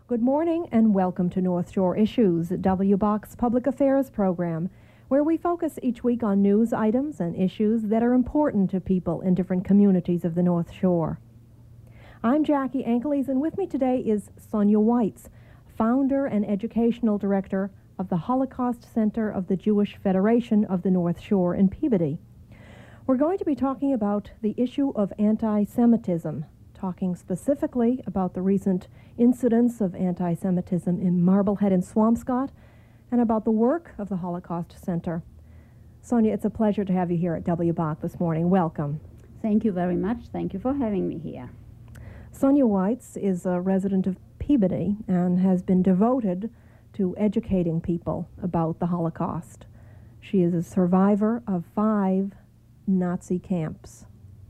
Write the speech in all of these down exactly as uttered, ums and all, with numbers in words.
Good morning and welcome to North Shore Issues, W B O C's public affairs program, where we focus each week on news items and issues that are important to people in different communities of the North Shore. I'm Jackie Ankeles, and with me today is Sonia Weitz, founder and educational director of the Holocaust Center of the Jewish Federation of the North Shore in Peabody. We're going to be talking about the issue of anti-Semitism, talking specifically about the recent incidents of anti-Semitism in Marblehead and Swampscott, and about the work of the Holocaust Center. Sonia, it's a pleasure to have you here at W B O C this morning. Welcome. Thank you very much. Thank you for having me here. Sonia Weitz is a resident of Peabody and has been devoted to educating people about the Holocaust. She is a survivor of five Nazi camps.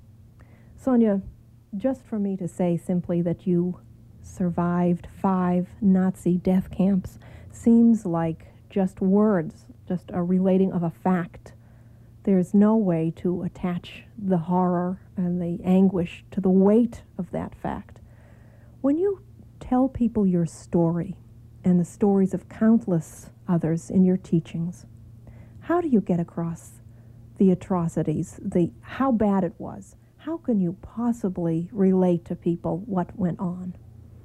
Sonia, just for me to say simply that you survived five Nazi death camps seems like just words, just a relating of a fact. There's no way to attach the horror and the anguish to the weight of that fact. When you tell people your story and the stories of countless others in your teachings, how do you get across the atrocities, the how bad it was? How can you possibly relate to people what went on?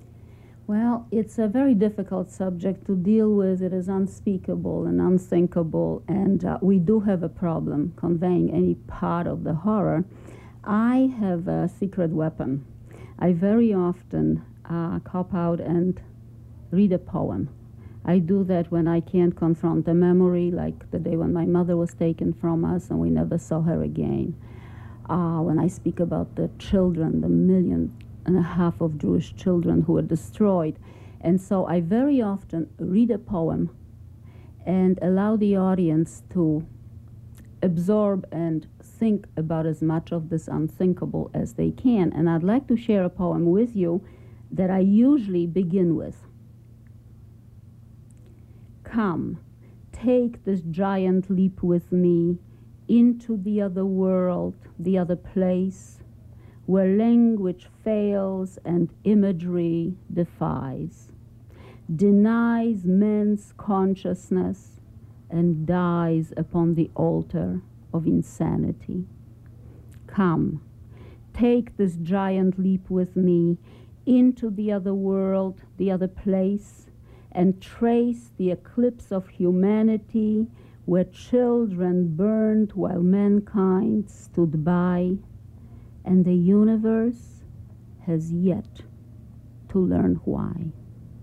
Well, it's a very difficult subject to deal with. It is unspeakable and unthinkable, and uh, we do have a problem conveying any part of the horror. I have a secret weapon. I very often uh, cop out and read a poem. I do that when I can't confront a memory, like the day when my mother was taken from us and we never saw her again. Uh, when I speak about the children, the million and a half of Jewish children who were destroyed. And so I very often read a poem and allow the audience to absorb and think about as much of this unthinkable as they can. And I'd like to share a poem with you that I usually begin with. Come, take this giant leap with me into the other world, the other place, where language fails and imagery defies, denies man's consciousness and dies upon the altar of insanity. Come, take this giant leap with me into the other world, the other place, and trace the eclipse of humanity where children burned while mankind stood by, and the universe has yet to learn why.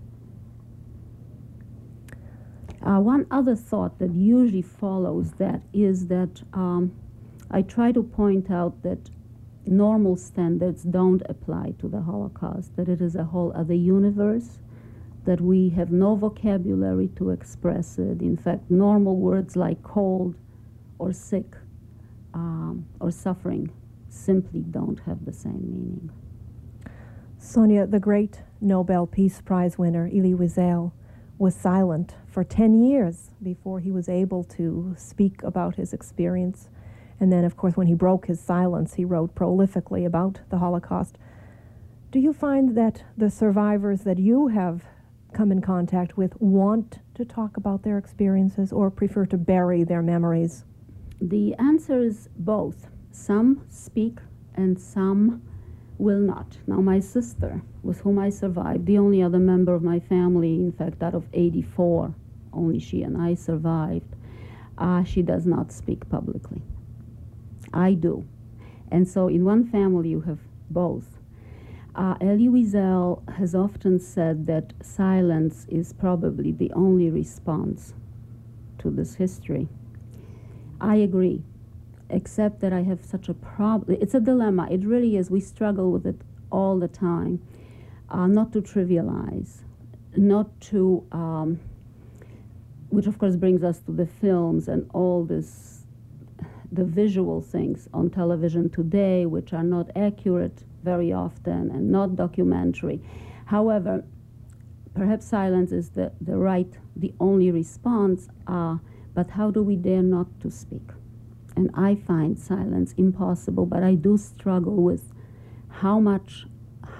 Uh, one other thought that usually follows that is that um, I try to point out that normal standards don't apply to the Holocaust, that it is a whole other universe, that we have no vocabulary to express it. In fact, normal words like cold or sick um, or suffering simply don't have the same meaning. Sonia, the great Nobel Peace Prize winner, Elie Wiesel, was silent for ten years before he was able to speak about his experience. And then, of course, when he broke his silence, he wrote prolifically about the Holocaust. Do you find that the survivors that you have come in contact with want to talk about their experiences or prefer to bury their memories? The answer is both. Some speak and some will not. Now, my sister, with whom I survived, the only other member of my family, in fact, out of eighty-four, only she and I survived, uh, she does not speak publicly. I do. And so in one family you have both. Uh, Elie Wiesel has often said that silence is probably the only response to this history. I agree, except that I have such a problem. It's a dilemma. It really is. We struggle with it all the time. Uh, not to trivialize, not to, um, which of course brings us to the films and all this, the visual things on television today, which are not accurate very often and not documentary. However, perhaps silence is the, the right, the only response, uh, but how do we dare not to speak? And I find silence impossible, but I do struggle with how much,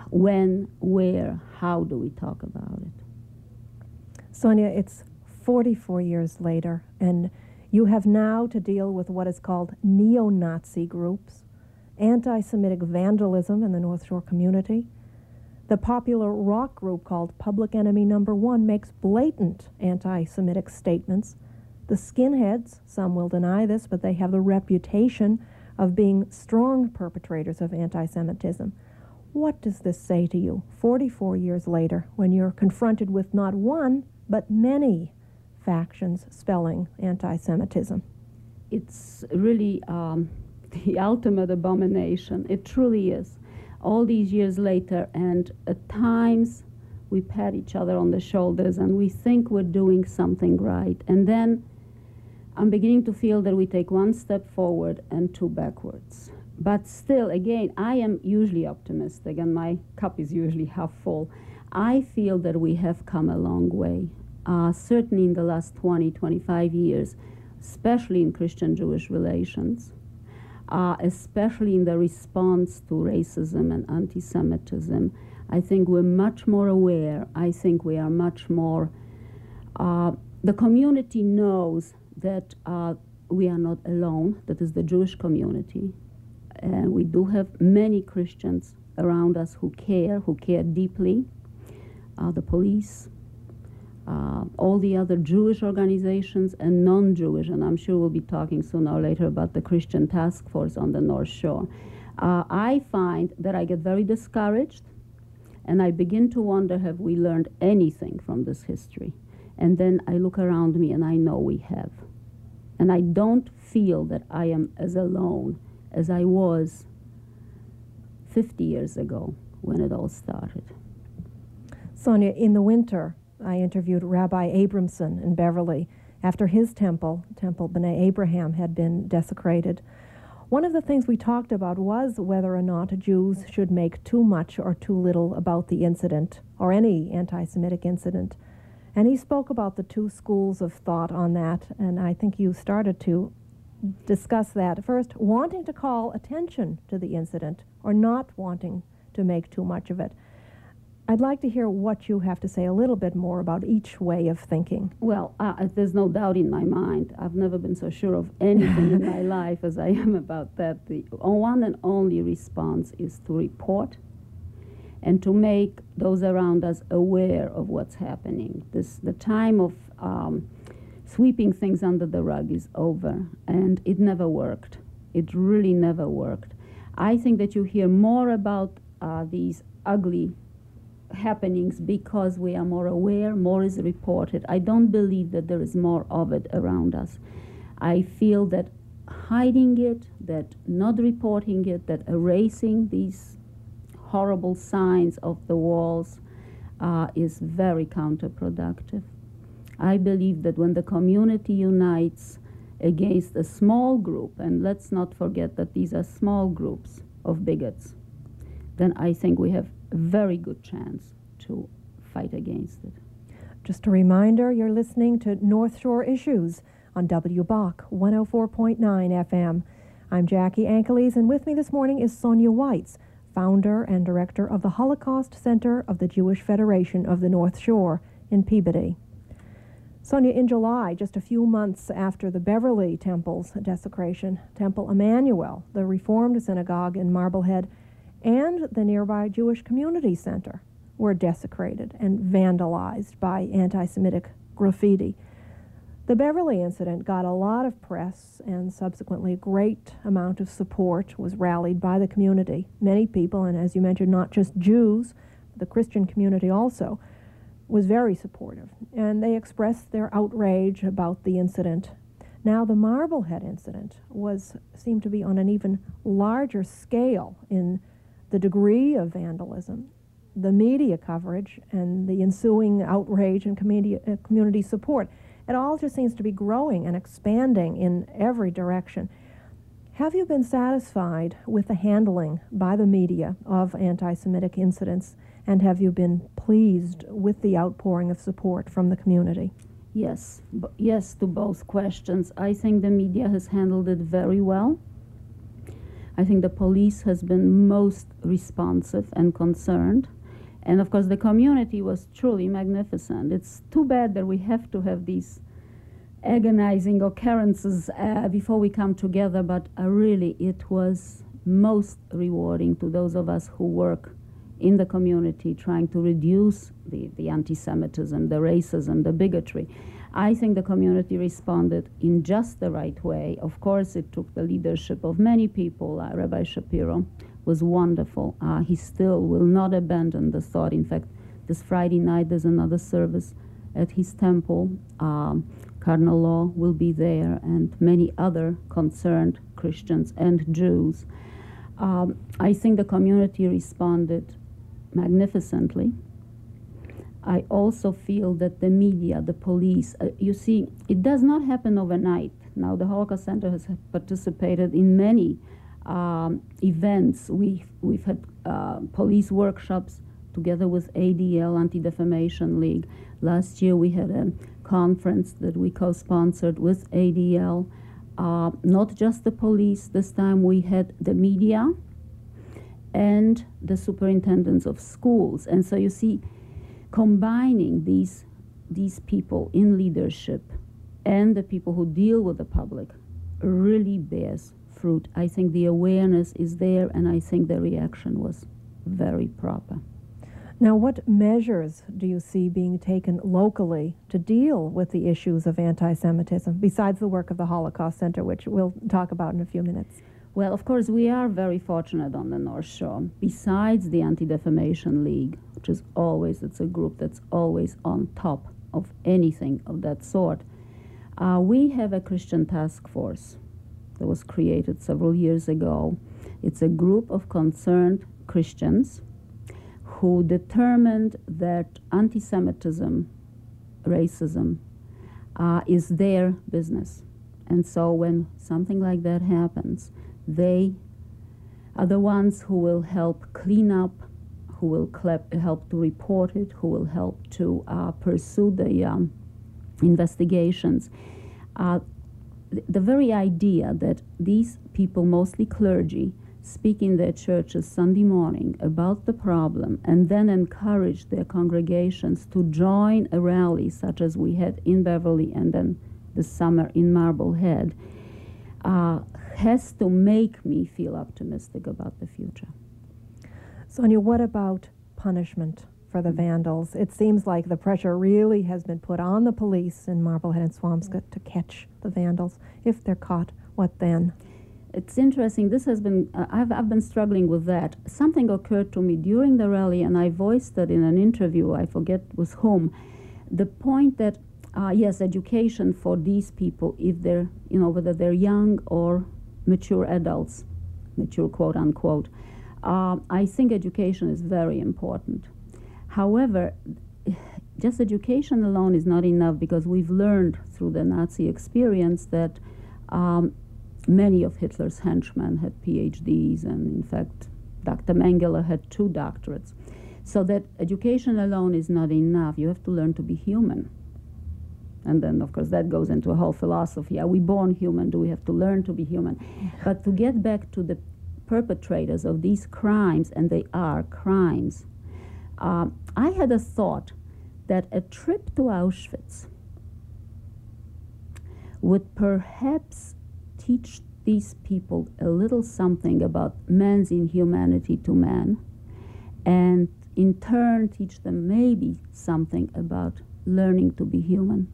When, where, how do we talk about it? Sonia, it's forty-four years later, and you have now to deal with what is called neo-Nazi groups, anti-Semitic vandalism in the North Shore community. The popular rock group called Public Enemy Number One makes blatant anti-Semitic statements. The skinheads, some will deny this, but they have the reputation of being strong perpetrators of anti-Semitism. What does this say to you forty-four years later when you're confronted with not one, but many factions spelling anti-Semitism? It's really um, the ultimate abomination. It truly is. All these years later, and at times we pat each other on the shoulders and we think we're doing something right. And then I'm beginning to feel that we take one step forward and two backwards. But still, again, I am usually optimistic, and my cup is usually half full. I feel that we have come a long way, uh, certainly in the last twenty, twenty-five years, especially in Christian-Jewish relations, uh, especially in the response to racism and anti-Semitism. I think we're much more aware. I think we are much more, uh, the community knows that uh, we are not alone. That is the Jewish community. And we do have many Christians around us who care, who care deeply. Uh, the police, uh, all the other Jewish organizations and non-Jewish, and I'm sure we'll be talking sooner or later about the Christian Task Force on the North Shore. Uh, I find that I get very discouraged, and I begin to wonder, have we learned anything from this history? And then I look around me and I know we have. And I don't feel that I am as alone as I was fifty years ago when it all started. Sonia, in the winter, I interviewed Rabbi Abramson in Beverly after his temple, Temple B'nai Abraham, had been desecrated. One of the things we talked about was whether or not Jews should make too much or too little about the incident, or any anti-Semitic incident. And he spoke about the two schools of thought on that, and I think you started to discuss that. First, wanting to call attention to the incident or not wanting to make too much of it. I'd like to hear what you have to say a little bit more about each way of thinking. Well, uh, there's no doubt in my mind. I've never been so sure of anything in my life as I am about that. The one and only response is to report and to make those around us aware of what's happening. This, the time of um, sweeping things under the rug is over, and it never worked. It really never worked. I think that you hear more about uh, these ugly happenings because we are more aware, more is reported. I don't believe that there is more of it around us. I feel that hiding it, that not reporting it, that erasing these horrible signs of the walls uh, is very counterproductive. I believe that when the community unites against a small group, and let's not forget that these are small groups of bigots, then I think we have a very good chance to fight against it. Just a reminder, you're listening to North Shore Issues on W B O C one oh four point nine F M. I'm Jackie Ankeles, and with me this morning is Sonia Weitz, founder and director of the Holocaust Center of the Jewish Federation of the North Shore in Peabody. Sonia, in July, just a few months after the Beverly Temple's desecration, Temple Emmanuel, the Reformed synagogue in Marblehead, and the nearby Jewish Community Center were desecrated and vandalized by anti-Semitic graffiti. The Beverly incident got a lot of press, and subsequently a great amount of support was rallied by the community. Many people, and as you mentioned, not just Jews, the Christian community also, was very supportive, and they expressed their outrage about the incident. Now, the Marblehead incident was seemed to be on an even larger scale in the degree of vandalism, the media coverage, and the ensuing outrage and community, uh, community support. It all just seems to be growing and expanding in every direction. Have you been satisfied with the handling by the media of anti-Semitic incidents, and have you been pleased with the outpouring of support from the community? Yes, b- yes to both questions. I think the media has handled it very well. I think the police has been most responsive and concerned. And of course, the community was truly magnificent. It's too bad that we have to have these agonizing occurrences uh, before we come together, but uh, really it was most rewarding to those of us who work in the community trying to reduce the, the anti-Semitism, the racism, the bigotry. I think the community responded in just the right way. Of course, it took the leadership of many people. Uh, Rabbi Shapiro was wonderful. Uh, he still will not abandon the thought. In fact, this Friday night there's another service at his temple. Um, Cardinal Law will be there, and many other concerned Christians and Jews. Um, I think the community responded magnificently. I also feel that the media, the police, uh, you see, it does not happen overnight. Now, the Holocaust Center has participated in many um, events. We've, we've had uh, police workshops together with A D L, Anti-Defamation League. Last year we had a conference that we co-sponsored with A D L. Uh, not just the police, this time we had the media and the superintendents of schools. And so you see, combining these, these people in leadership and the people who deal with the public really bears fruit. I think the awareness is there, and I think the reaction was very proper. Now, what measures do you see being taken locally to deal with the issues of anti-Semitism, besides the work of the Holocaust Center, which we'll talk about in a few minutes? Well, of course, we are very fortunate on the North Shore. Besides the Anti-Defamation League, which is always, it's a group that's always on top of anything of that sort, uh, we have a Christian task force that was created several years ago. It's a group of concerned Christians who determined that anti-Semitism, racism, uh, is their business. And so when something like that happens, they are the ones who will help clean up, who will clap, help to report it, who will help to uh, pursue the um, investigations. Uh, th the very idea that these people, mostly clergy, speak in their churches Sunday morning about the problem and then encourage their congregations to join a rally such as we had in Beverly and then this summer in Marblehead, uh, has to make me feel optimistic about the future. Sonia, what about punishment for the vandals? It seems like the pressure really has been put on the police in Marblehead and Swampscott to catch the vandals. If they're caught, what then? It's interesting. This has been, uh, I've, I've been struggling with that. Something occurred to me during the rally, and I voiced it in an interview, I forget with whom, the point that, uh, yes, education for these people, if they're, you know, whether they're young or mature adults, mature quote unquote, uh, I think education is very important. However, just education alone is not enough, because we've learned through the Nazi experience that um, many of Hitler's henchmen had P H Ds, and in fact, Doctor Mengele had two doctorates. So that education alone is not enough. You have to learn to be human. And then, of course, that goes into a whole philosophy. Are we born human? Do we have to learn to be human? But to get back to the perpetrators of these crimes, and they are crimes, uh, I had a thought that a trip to Auschwitz would perhaps teach these people a little something about man's inhumanity to man, and in turn teach them maybe something about learning to be human.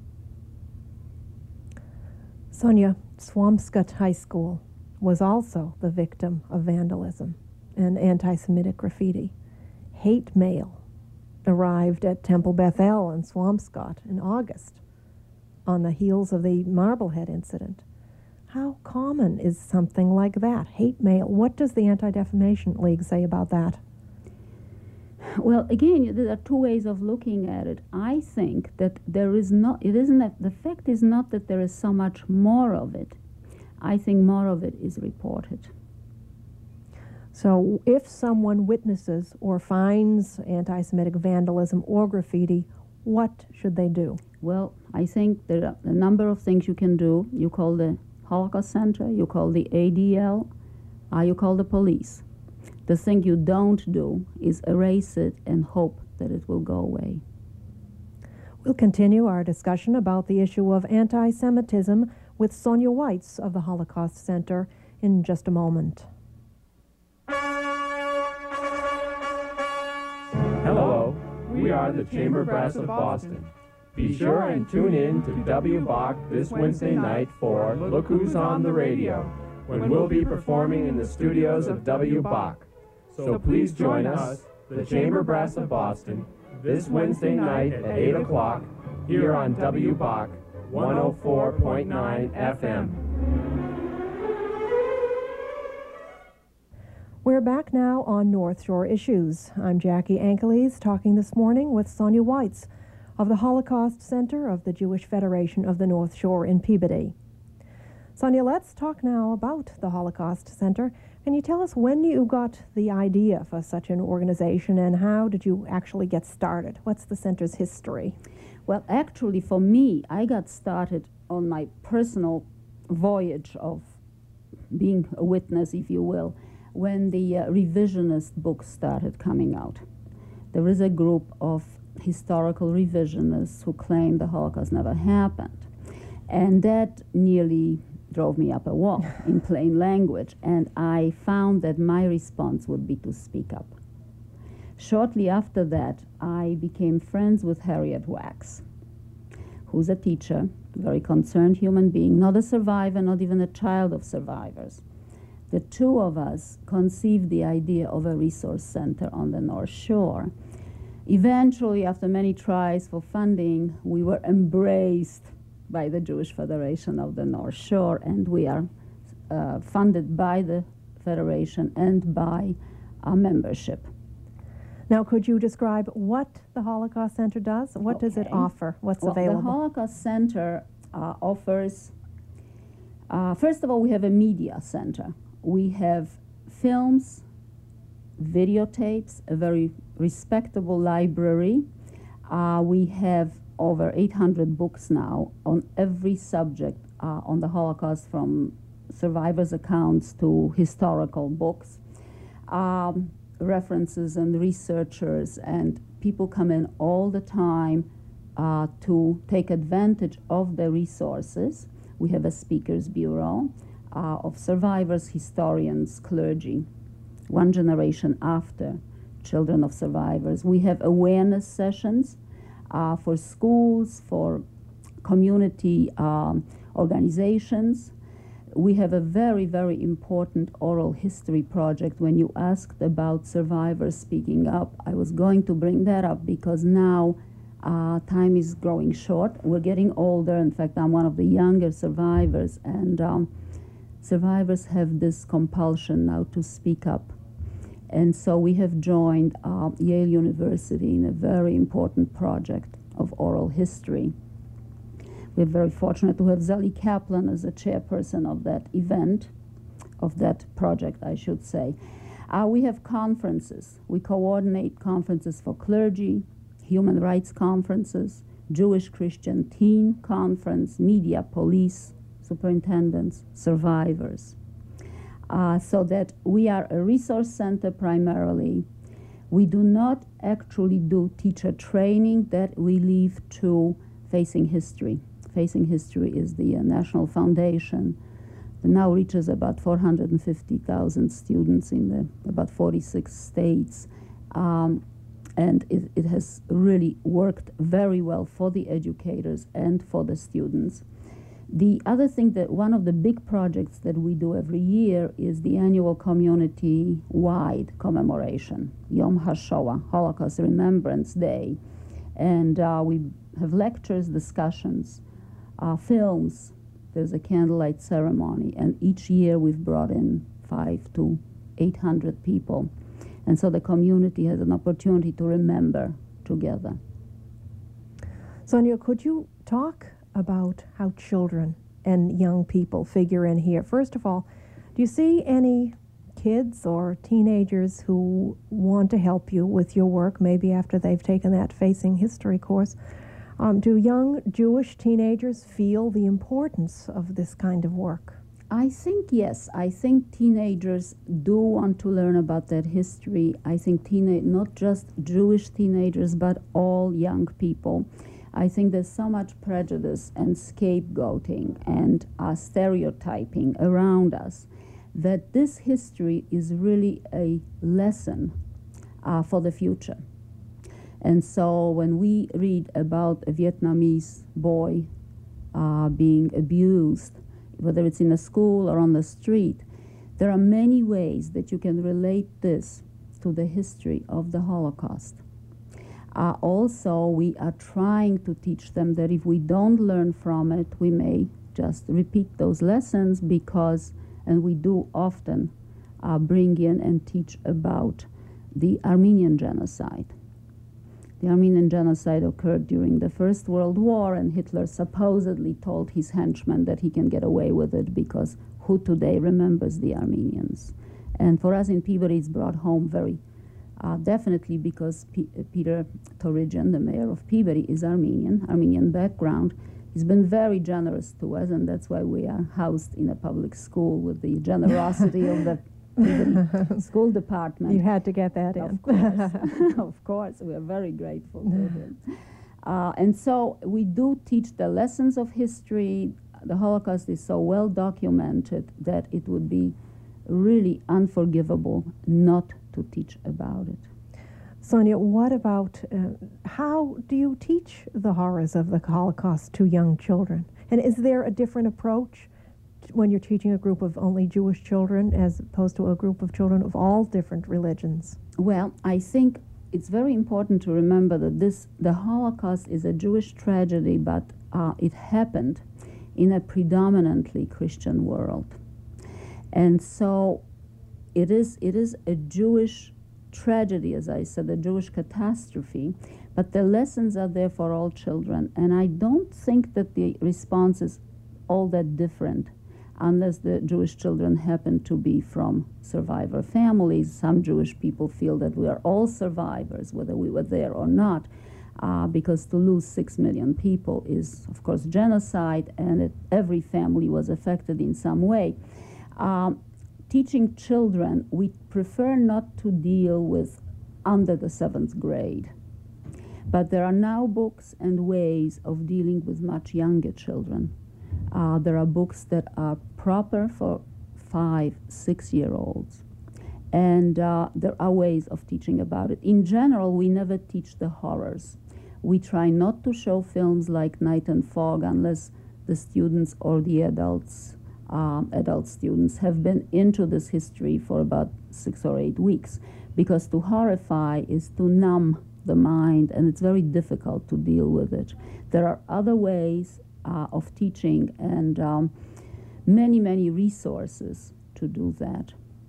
Sonia, Swampscott High School was also the victim of vandalism and anti-Semitic graffiti. Hate mail arrived at Temple Beth El in Swampscott in August on the heels of the Marblehead incident. How common is something like that? Hate mail. What does the Anti-Defamation League say about that? Well, again, there are two ways of looking at it. I think that there is not, it isn't that, the fact is not that there is so much more of it. I think more of it is reported. So if someone witnesses or finds anti-Semitic vandalism or graffiti, what should they do? Well, I think there are a number of things you can do. You call the Holocaust Center, you call the A D L, uh, you call the police. The thing you don't do is erase it and hope that it will go away. We'll continue our discussion about the issue of anti-Semitism with Sonia Weitz of the Holocaust Center in just a moment. Hello, we are the Chamber Brass of Boston. Be sure and tune in to W B A C this Wednesday night for Look Who's on the Radio, when we'll be performing in the studios of W B A C. So please join us, the Chamber Brass of Boston, this Wednesday night at eight o'clock here on W B A C one oh four point nine F M. We're back now on North Shore Issues. I'm Jackie Ankeles, talking this morning with Sonia Weitz of the Holocaust Center of the Jewish Federation of the North Shore in Peabody. Sonia, let's talk now about the Holocaust Center. Can you tell us when you got the idea for such an organization and how did you actually get started? What's the center's history? Well, actually, for me, I got started on my personal voyage of being a witness, if you will, when the uh, revisionist books started coming out. There is a group of historical revisionists who claim the Holocaust never happened. And that nearly drove me up a wall in plain language. And I found that my response would be to speak up. Shortly after that, I became friends with Harriet Wax, who's a teacher, a very concerned human being, not a survivor, not even a child of survivors. The two of us conceived the idea of a resource center on the North Shore. Eventually, after many tries for funding, we were embraced by the Jewish Federation of the North Shore, and we are uh, funded by the Federation and by our membership. Now, could you describe what the Holocaust Center does? What okay. does it offer? What's well, available? The Holocaust Center uh, offers, uh, first of all, we have a media center. We have films, videotapes, a very respectable library. Uh, we have over eight hundred books now on every subject uh, on the Holocaust, from survivors' accounts to historical books. Um, references and researchers, and people come in all the time uh, to take advantage of the resources. We have a speakers bureau uh, of survivors, historians, clergy, one generation after children of survivors. We have awareness sessions uh, for schools, for community um, organizations. We have a very, very important oral history project. When you asked about survivors speaking up, I was going to bring that up because now uh, time is growing short. We're getting older. In fact, I'm one of the younger survivors, and um, survivors have this compulsion now to speak up. And so we have joined uh, Yale University in a very important project of oral history. We're very fortunate to have Zeli Kaplan as a chairperson of that event, of that project, I should say. Uh, we have conferences. We coordinate conferences for clergy, human rights conferences, Jewish Christian teen conference, media, police, superintendents, survivors. Uh, so that we are a resource center primarily. We do not actually do teacher training. That we leave to Facing History. Facing History is the uh, national foundation that now reaches about four hundred fifty thousand students in the, about forty-six states. Um, and it, it has really worked very well for the educators and for the students. The other thing, that one of the big projects that we do every year is the annual community-wide commemoration, Yom HaShoah, Holocaust Remembrance Day. And uh, we have lectures, discussions, uh, films. There's a candlelight ceremony, and each year we've brought in five to eight hundred people. And so the community has an opportunity to remember together. Sonia, could you talk about how children and young people figure in here? First of all, do you see any kids or teenagers who want to help you with your work, maybe after they've taken that Facing History course? Um, do young Jewish teenagers feel the importance of this kind of work? I think yes. I think teenagers do want to learn about that history. I think teen- not just Jewish teenagers, but all young people. I think there's so much prejudice and scapegoating and uh, stereotyping around us that this history is really a lesson uh, for the future. And so when we read about a Vietnamese boy uh, being abused, whether it's in a school or on the street, there are many ways that you can relate this to the history of the Holocaust. Uh, also, we are trying to teach them that if we don't learn from it, we may just repeat those lessons because, and we do often uh, bring in and teach about the Armenian genocide. The Armenian genocide occurred during the First World War, and Hitler supposedly told his henchmen that he can get away with it because who today remembers the Armenians? And for us in Peabody, it's brought home very uh, definitely because P- Peter Torigian, the mayor of Peabody, is Armenian, Armenian background. He's been very generous to us, and that's why we are housed in a public school with the generosity of the Peabody school department. You had to get that in. Of course, of course, we are very grateful to him. Uh, and so we do teach the lessons of history. The Holocaust is so well documented that it would be really unforgivable not to teach about it. Sonia, what about, uh, how do you teach the horrors of the Holocaust to young children? And is there a different approach when you're teaching a group of only Jewish children as opposed to a group of children of all different religions? Well, I think it's very important to remember that this, the Holocaust is a Jewish tragedy, but uh, it happened in a predominantly Christian world. And so it is, it is a Jewish tragedy, as I said, a Jewish catastrophe, but the lessons are there for all children. And I don't think that the response is all that different unless the Jewish children happen to be from survivor families. Some Jewish people feel that we are all survivors, whether we were there or not, uh, because to lose six million people is, of course, genocide, and it, every family was affected in some way. Um, teaching children, we prefer not to deal with under the seventh grade. But there are now books and ways of dealing with much younger children. Uh, there are books that are proper for five, six-year-olds. And uh, there are ways of teaching about it. In general, we never teach the horrors. We try not to show films like Night and Fog unless the students or the adults, um, adult students, have been into this history for about six or eight weeks. Because to horrify is to numb the mind, and it's very difficult to deal with it. There are other ways uh, of teaching and um, many, many resources to do that.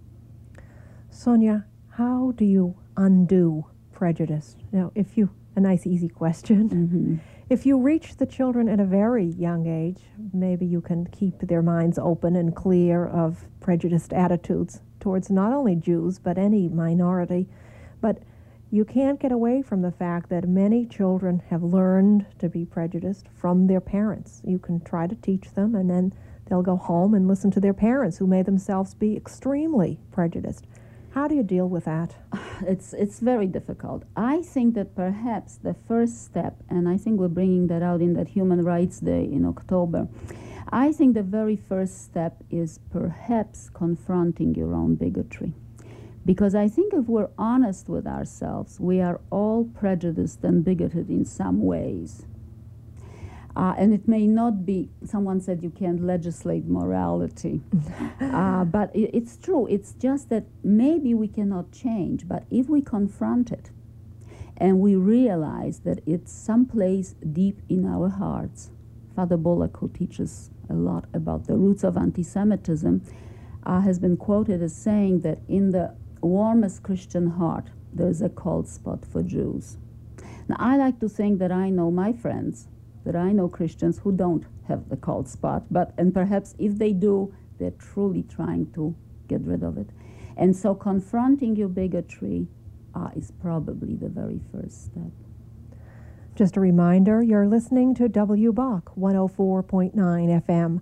Sonia, how do you undo prejudice? Now, if you, a nice easy question. Mm-hmm. If you reach the children at a very young age, maybe you can keep their minds open and clear of prejudiced attitudes towards not only Jews, but any minority. But you can't get away from the fact that many children have learned to be prejudiced from their parents. You can try to teach them, and then they'll go home and listen to their parents, who may themselves be extremely prejudiced. How do you deal with that? It's, it's very difficult. I think that perhaps the first step, and I think we're bringing that out in that Human Rights Day in October, I think the very first step is perhaps confronting your own bigotry. Because I think if we're honest with ourselves, we are all prejudiced and bigoted in some ways. Uh, and it may not be, someone said you can't legislate morality. uh, but it, it's true. It's just that maybe we cannot change. But if we confront it and we realize that it's someplace deep in our hearts, Father Bullock, who teaches a lot about the roots of anti-Semitism, uh, has been quoted as saying that in the warmest Christian heart, there's a cold spot for Jews. Now, I like to think that I know my friends, that I know Christians who don't have the cold spot, but, and perhaps if they do, they're truly trying to get rid of it. And so confronting your bigotry uh, is probably the very first step. Just a reminder, you're listening to W B O C one oh four point nine F M.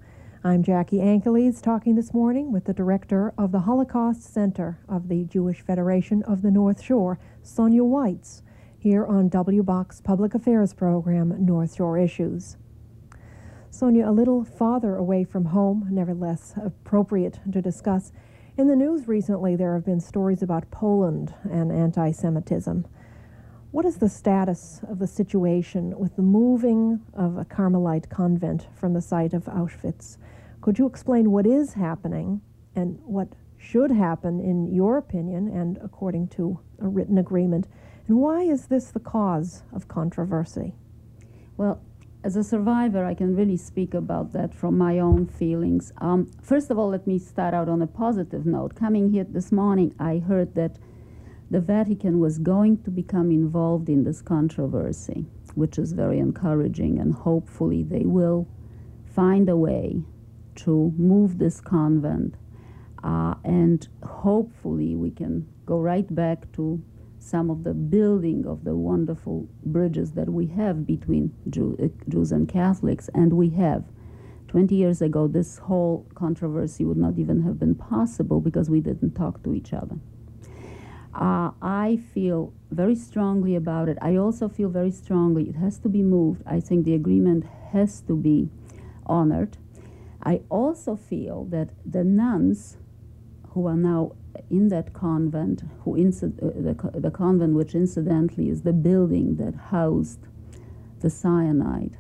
I'm Jackie Ankeles, talking this morning with the director of the Holocaust Center of the Jewish Federation of the North Shore, Sonia Weitz, here on W B O C's Public Affairs program, North Shore Issues. Sonia, a little farther away from home, nevertheless appropriate to discuss. In the news recently, there have been stories about Poland and anti-Semitism. What is the status of the situation with the moving of a Carmelite convent from the site of Auschwitz? Could you explain what is happening and what should happen in your opinion and according to a written agreement? And why is this the cause of controversy? Well, as a survivor, I can really speak about that from my own feelings. Um, first of all, let me start out on a positive note. Coming here this morning, I heard that the Vatican was going to become involved in this controversy, which is very encouraging, and hopefully they will find a way to move this convent, uh, and hopefully we can go right back to some of the building of the wonderful bridges that we have between Jew, uh, Jews and Catholics, and we have. twenty years ago, this whole controversy would not even have been possible because we didn't talk to each other. Uh, I feel very strongly about it. I also feel very strongly it has to be moved. I think the agreement has to be honored. I also feel that the nuns who are now in that convent, who inci- uh, the, co- the convent which incidentally is the building that housed the cyanide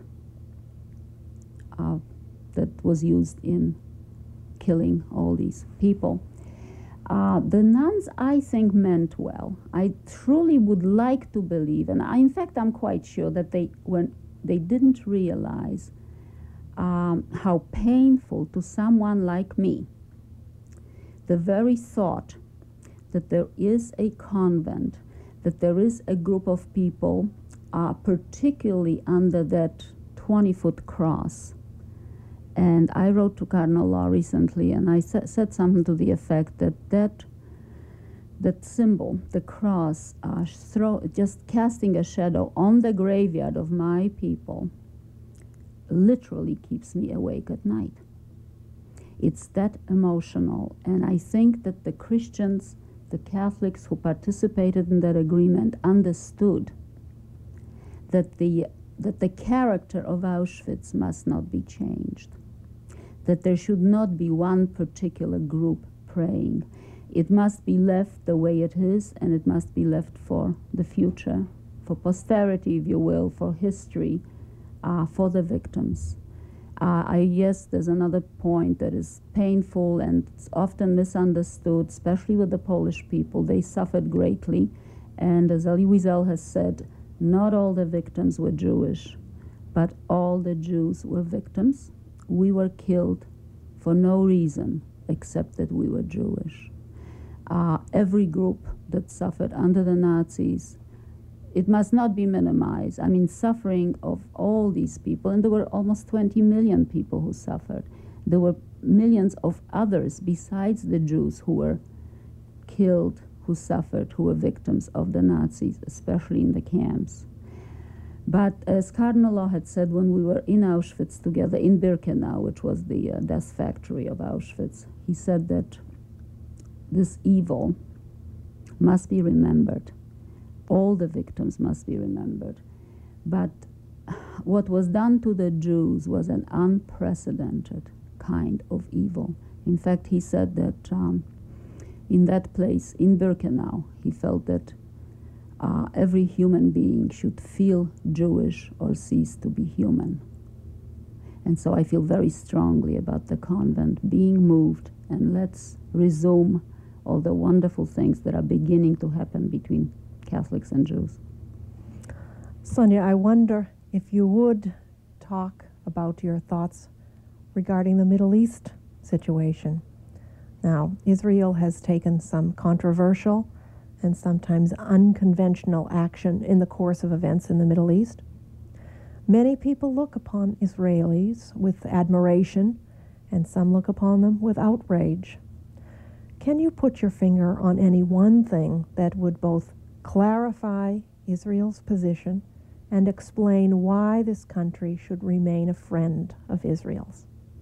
uh, that was used in killing all these people. Uh, the nuns, I think, meant well. I truly would like to believe, and I, in fact, I'm quite sure that they, when they didn't realize um, how painful to someone like me the very thought that there is a convent, that there is a group of people, uh, particularly under that twenty-foot cross. And I wrote to Cardinal Law recently, and I sa- said something to the effect that that, that symbol, the cross, uh, throw, just casting a shadow on the graveyard of my people, literally keeps me awake at night. It's that emotional, and I think that the Christians, the Catholics who participated in that agreement understood that the, that the character of Auschwitz must not be changed, that there should not be one particular group praying. It must be left the way it is, and it must be left for the future, for posterity, if you will, for history, uh, for the victims. Uh, I guess there's another point that is painful and it's often misunderstood, especially with the Polish people. They suffered greatly, and as Elie Wiesel has said, not all the victims were Jewish, but all the Jews were victims. We were killed for no reason except that we were Jewish. Uh, every group that suffered under the Nazis, it must not be minimized. I mean, suffering of all these people, and there were almost twenty million people who suffered. There were millions of others besides the Jews who were killed, who suffered, who were victims of the Nazis, especially in the camps. But as Cardinal Law had said when we were in Auschwitz together, in Birkenau, which was the uh, death factory of Auschwitz, he said that this evil must be remembered. All the victims must be remembered. But what was done to the Jews was an unprecedented kind of evil. In fact, he said that um, in that place, in Birkenau, he felt that uh, every human being should feel Jewish or cease to be human. And so I feel very strongly about the convent being moved, and let's resume all the wonderful things that are beginning to happen between Catholics and Jews. Sonia, I wonder if you would talk about your thoughts regarding the Middle East situation. Now, Israel has taken some controversial and sometimes unconventional action in the course of events in the Middle East. Many people look upon Israelis with admiration, and some look upon them with outrage. Can you put your finger on any one thing that would both clarify Israel's position and explain why this country should remain a friend of Israel's?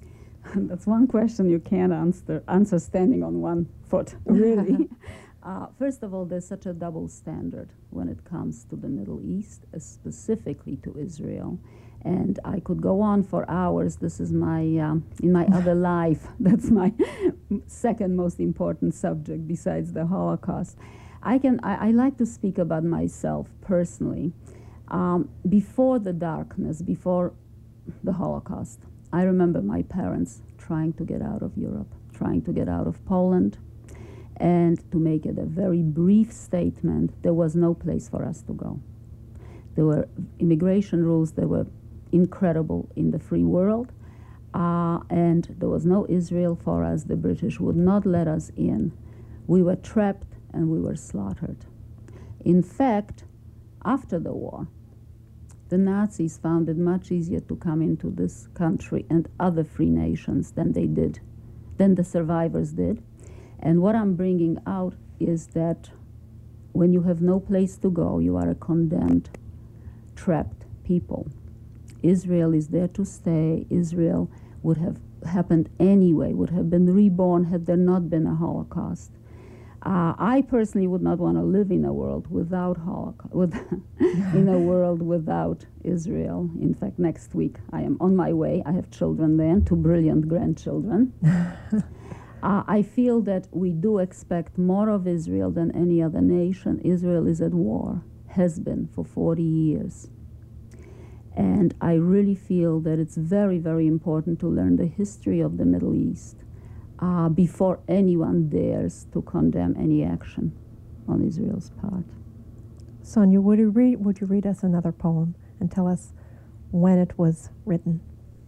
That's one question you can't answer, answer standing on one foot, really. uh, first of all, there's such a double standard when it comes to the Middle East, uh, specifically to Israel. And I could go on for hours. This is my, um, in my other life, that's my second most important subject besides the Holocaust. I, can, I, I like to speak about myself personally. Um, before the darkness, before the Holocaust, I remember my parents trying to get out of Europe, trying to get out of Poland, and to make it a very brief statement, there was no place for us to go. There were immigration rules that were incredible in the free world, uh, and there was no Israel for us. The British would not let us in. We were trapped and we were slaughtered. In fact, after the war, the Nazis found it much easier to come into this country and other free nations than they did, than the survivors did. And what I'm bringing out is that when you have no place to go, you are a condemned, trapped people. Israel is there to stay. Israel would have happened anyway, would have been reborn had there not been a Holocaust. Uh, I personally would not want to live in a world without Holocaust, with in a world without Israel. In fact, next week I am on my way. I have children then, two brilliant grandchildren. uh, I feel that we do expect more of Israel than any other nation. Israel is at war, has been for forty years. And I really feel that it's very, very important to learn the history of the Middle East Uh, before anyone dares to condemn any action on Israel's part. Sonia, would you read, would you read us another poem and tell us when it was written?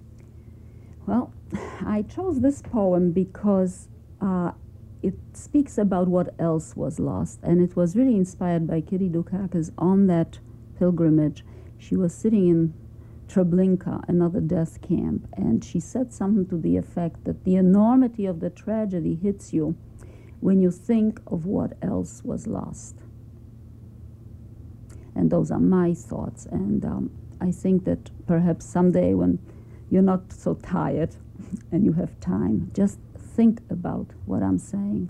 Well, I chose this poem because uh, it speaks about what else was lost, and it was really inspired by Kitty Dukakis on that pilgrimage. She was sitting in Treblinka, another death camp, and she said something to the effect that the enormity of the tragedy hits you when you think of what else was lost. And those are my thoughts, and um, I think that perhaps someday when you're not so tired and you have time, just think about what I'm saying.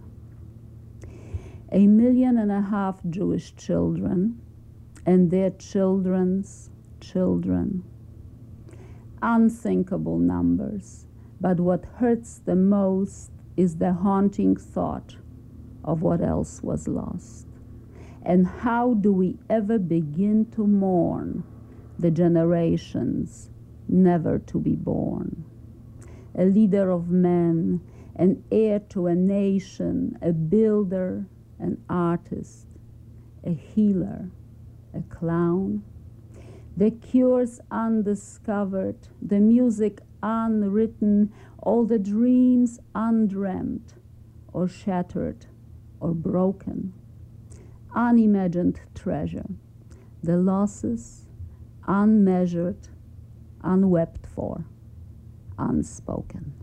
A million and a half Jewish children and their children's children. Unthinkable numbers, but what hurts the most is the haunting thought of what else was lost. And how do we ever begin to mourn the generations never to be born? A leader of men, an heir to a nation, a builder, an artist, a healer, a clown, the cures undiscovered, the music unwritten, all the dreams undreamt, or shattered, or broken, unimagined treasure, the losses unmeasured, unwept for, unspoken.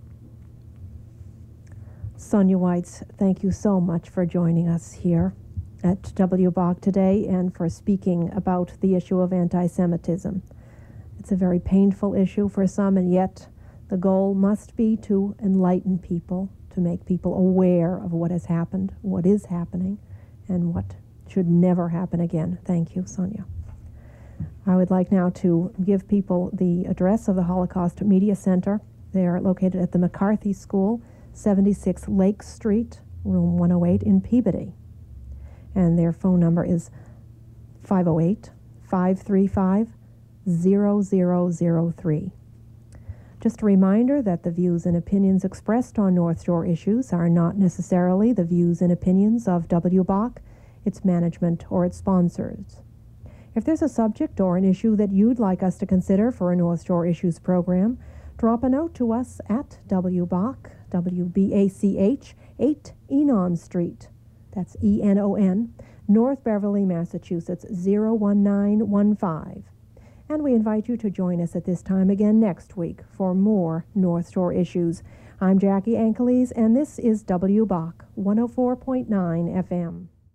Sonia Weitz, thank you so much for joining us here at W B O C today and for speaking about the issue of anti-Semitism. It's a very painful issue for some, and yet the goal must be to enlighten people, to make people aware of what has happened, what is happening, and what should never happen again. Thank you, Sonia. I would like now to give people the address of the Holocaust Media Center. They are located at the McCarthy School, seventy-six Lake Street, room one oh eight in Peabody. And their phone number is five oh eight, five three five, zero zero zero three. Just a reminder that the views and opinions expressed on North Shore Issues are not necessarily the views and opinions of W B O C, its management, or its sponsors. If there's a subject or an issue that you'd like us to consider for a North Shore Issues program, drop a note to us at W B O C, W B A C H, eight Enon Street. That's E N O N, North Beverly, Massachusetts, zero one nine one five. And we invite you to join us at this time again next week for more North Shore Issues. I'm Jackie Ankeles, and this is W B O C one oh four point nine F M.